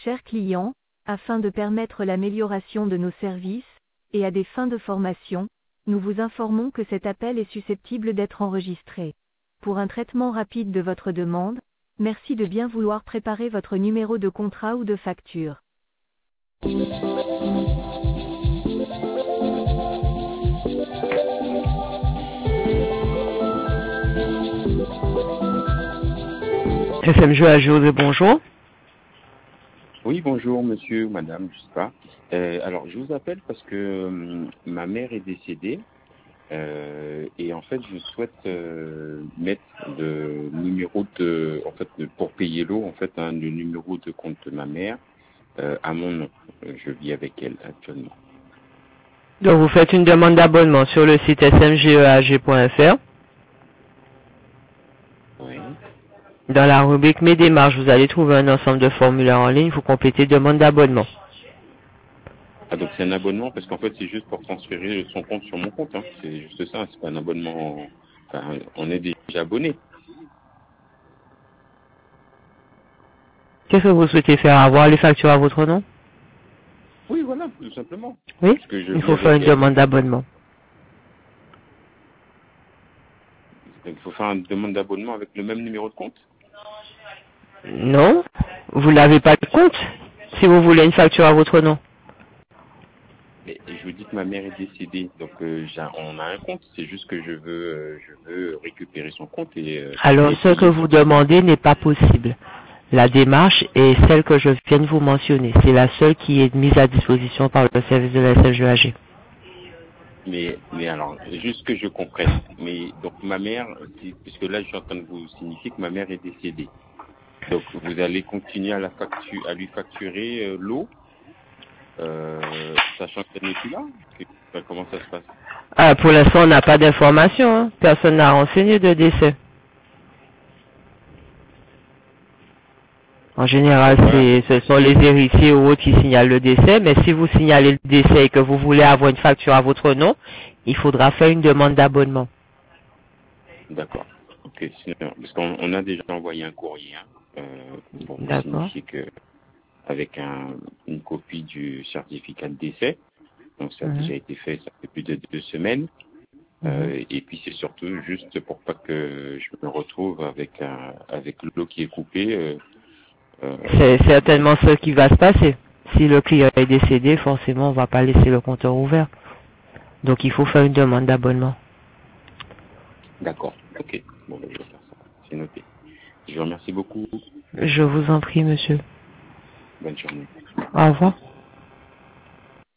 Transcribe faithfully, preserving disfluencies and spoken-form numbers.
Chers clients, afin de permettre l'amélioration de nos services, et à des fins de formation, nous vous informons que cet appel est susceptible d'être enregistré. Pour un traitement rapide de votre demande, merci de bien vouloir préparer votre numéro de contrat ou de facture. F M Jeux à José, bonjour. Oui, bonjour monsieur ou madame, je sais pas. Euh, alors, je vous appelle parce que euh, ma mère est décédée euh, et en fait, je souhaite euh, mettre le numéro de, en fait, de- pour payer l'eau, en fait, hein, le numéro de compte de ma mère euh, à mon nom. Euh, Je vis avec elle actuellement. Donc vous faites une demande d'abonnement sur le site s m g e a g point f r. Oui. Dans la rubrique Mes démarches, vous allez trouver un ensemble de formulaires en ligne, vous complétez demande d'abonnement. Ah, donc c'est un abonnement parce qu'en fait, c'est juste pour transférer son compte sur mon compte. Hein. C'est juste ça, c'est pas un abonnement. Enfin, on est déjà abonné. Qu'est-ce que vous souhaitez faire? Avoir les factures à votre nom? Oui, voilà, tout simplement. Oui? Parce que je Il vis faut faire avec une elle. demande d'abonnement. Donc, il faut faire une demande d'abonnement avec le même numéro de compte. Non? Vous n'avez pas de compte? Si vous voulez une facture à votre nom. Mais je vous dis que ma mère est décédée, donc euh, j'ai un- on a un compte. C'est juste que je veux, euh, je veux récupérer son compte et, euh, Alors et ce que payer. vous demandez n'est pas possible. La démarche est celle que je viens de vous mentionner. C'est la seule qui est mise à disposition par le service de la S L G A G. Mais, mais alors, juste que je comprenne. Mais donc ma mère, si- puisque là je suis en train de vous signifier que ma mère est décédée. Donc vous allez continuer à la factu- à lui facturer euh, l'eau, euh, sachant qu'elle n'est plus là. Que- enfin, comment ça se passe? Ah, pour l'instant, on n'a pas d'informations. Hein. Personne n'a renseigné de décès. En général, Donc voilà. c'est, ce sont les héritiers ou autres qui signalent le décès, mais si vous signalez le décès et que vous voulez avoir une facture à votre nom, il faudra faire une demande d'abonnement. D'accord. Ok. Sinon, parce qu'on on a déjà envoyé un courrier hein, euh, pour vous D'accord. signifier que avec un, une copie du certificat de décès. Donc ça a Mhm. déjà été fait, ça fait plus de deux semaines. Mhm. Euh, et puis c'est surtout juste pour pas que je me retrouve avec un, avec l'eau qui est coupée. Euh, euh, C'est certainement ce qui va se passer. Si le client est décédé, forcément, on va pas laisser le compteur ouvert. Donc, il faut faire une demande d'abonnement. D'accord. Ok. Bon, ben, je vais faire ça. C'est noté. Je vous remercie beaucoup. Je vous en prie, monsieur. Bonne journée. Au revoir.